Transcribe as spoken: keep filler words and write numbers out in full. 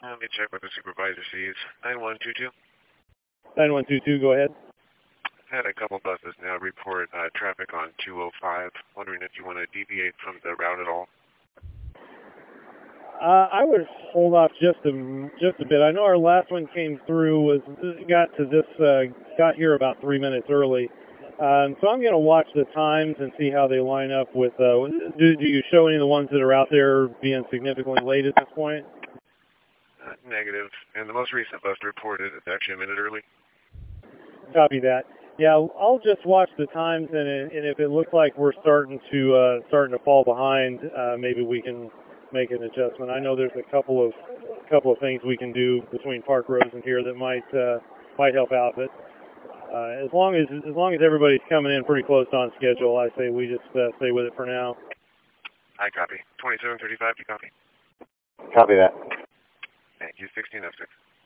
Let me check what the supervisor sees. nine one two two. nine one two two, go ahead. Had a couple buses now report uh, traffic on two oh five. Wondering if you want to deviate from the route at all. Uh, I would hold off just a just a bit. I know our last one came through was got to this uh, got here about three minutes early, um, so I'm going to watch the times and see how they line up with. Uh, do, do you show any of the ones that are out there being significantly late at this point? Uh, negative. And the most recent bus reported it's actually a minute early. Copy that. Yeah, I'll just watch the times, and, and if it looks like we're starting to uh, starting to fall behind, uh, maybe we can make an adjustment. I know there's a couple of couple of things we can do between Park Roads and here that might uh, might help out. But uh, as long as as long as everybody's coming in pretty close on schedule, I say we just uh, stay with it for now. I copy. twenty-seven thirty-five, you copy? Copy that. Thank you. sixteen oh six.